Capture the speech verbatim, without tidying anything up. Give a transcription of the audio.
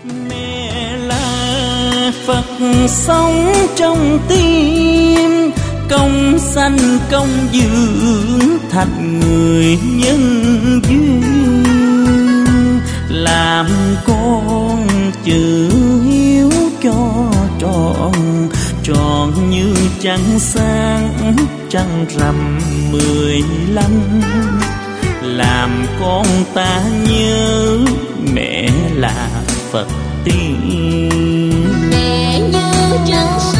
Mẹ là Phật sống trong tim, công sanh công dưỡng thành người nhân duyên. Làm con chữ hiếu cho trọn, trọn như trăng sáng trăng rằm mười lăm. Làm con ta nhớ mẹ là Phật tiên. Mẹ như trăng